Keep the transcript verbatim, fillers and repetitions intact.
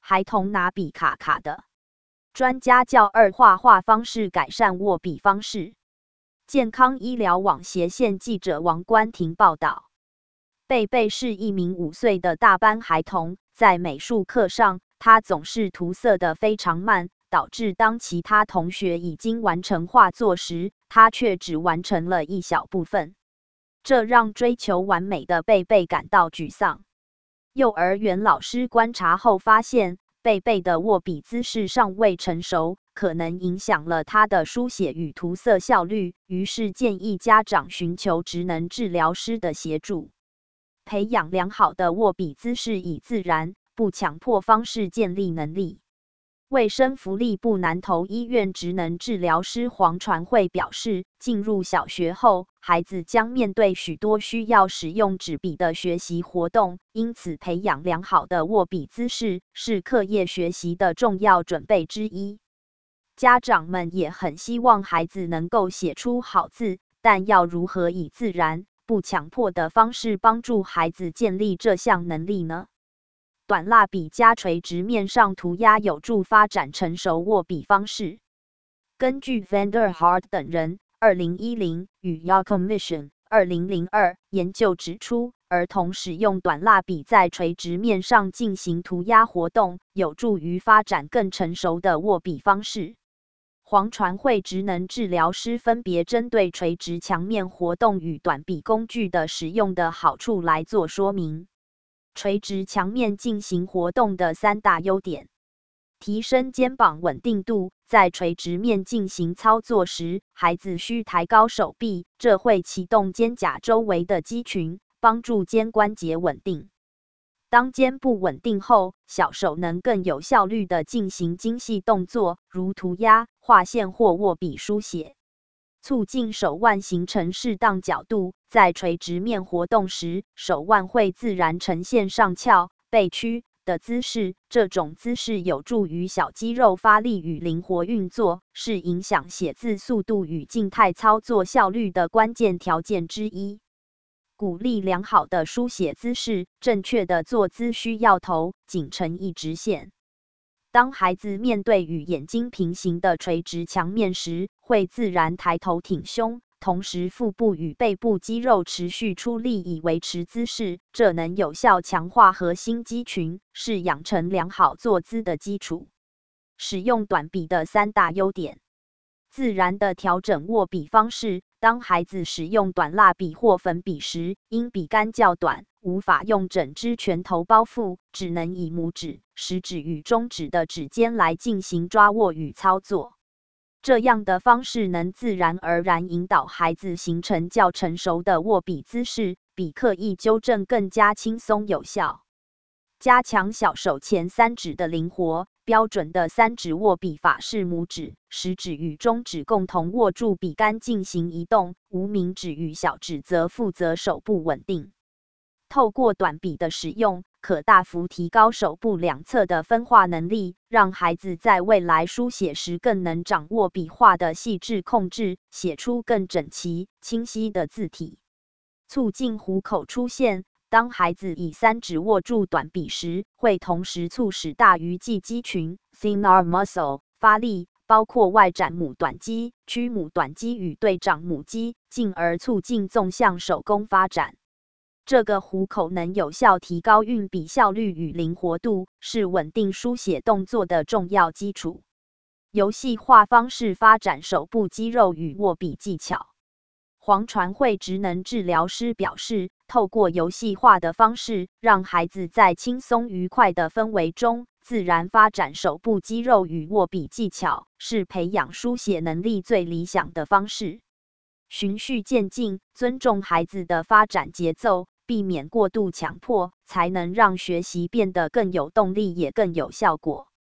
孩童拿笔卡卡的。专家叫二画画方式改善握笔方式。健康医疗网斜线记者王冠婷报道。贝贝是一名五岁的大班孩童，在美术课上，他总是涂色的非常慢，导致当其他同学已经完成画作时，他却只完成了一小部分。这让追求完美的贝贝感到沮丧。幼儿园老师观察后发现，贝贝的握笔姿势尚未成熟，可能影响了他的书写与涂色效率，于是建议家长寻求职能治疗师的协助，培养良好的握笔姿势，以自然、不强迫方式建立能力。卫生福利部南投医院职能治疗师黄传慧表示，进入小学后，孩子将面对许多需要使用纸笔的学习活动，因此培养良好的握笔姿势是课业学习的重要准备之一。家长们也很希望孩子能够写出好字，但要如何以自然、不强迫的方式帮助孩子建立这项能力呢？短蜡笔加垂直面上涂鸦有助发展成熟握笔方式。根据 Vanderhart 等人二零一零与 Yacom Mission 二零零二研究指出，儿童使用短蜡笔在垂直面上进行涂鸦活动，有助于发展更成熟的握笔方式。黄传慧职能治疗师分别针对垂直墙面活动与短笔工具的使用的好处来做说明。垂直墙面进行活动的三大优点：提升肩膀稳定度，在垂直面进行操作时，孩子需抬高手臂，这会启动肩胛周围的肌群，帮助肩关节稳定。当肩部稳定后，小手能更有效率地进行精细动作，如涂鸦、画线或握笔书写。促进手腕形成适当角度，在垂直面活动时，手腕会自然呈现上翘、背屈的姿势。这种姿势有助于小肌肉发力与灵活运作，是影响写字速度与静态操作效率的关键条件之一。鼓励良好的书写姿势，正确的坐姿需要头颈成一直线。当孩子面对与眼睛平行的垂直墙面时，会自然抬头挺胸，同时腹部与背部肌肉持续出力以维持姿势，这能有效强化核心肌群，是养成良好坐姿的基础。使用短笔的三大优点：自然的调整握笔方式。当孩子使用短蜡笔或粉笔时，因笔杆较短，无法用整只拳头包覆，只能以拇指、食指与中指的指尖来进行抓握与操作。这样的方式能自然而然引导孩子形成较成熟的握笔姿势，比刻意纠正更加轻松有效。加强小手前三指的灵活。标准的三指握笔法是拇指、食指与中指共同握住笔杆进行移动，无名指与小指则负责手部稳定。透过短笔的使用，可大幅提高手部两侧的分化能力，让孩子在未来书写时更能掌握笔画的细致控制，写出更整齐、清晰的字体。促进虎口出现。当孩子以三指握住短笔时，会同时促使大鱼际肌群 （thenar muscle） 发力，包括外展母短肌、曲母短肌与对掌母肌，进而促进纵向手工发展。这个虎口能有效提高运笔效率与灵活度，是稳定书写动作的重要基础。游戏化方式发展手部肌肉与握笔技巧。黄传慧职能治疗师表示，透过游戏化的方式，让孩子在轻松愉快的氛围中，自然发展手部肌肉与握笔技巧，是培养书写能力最理想的方式。循序渐进，尊重孩子的发展节奏，避免过度强迫，才能让学习变得更有动力，也更有效果。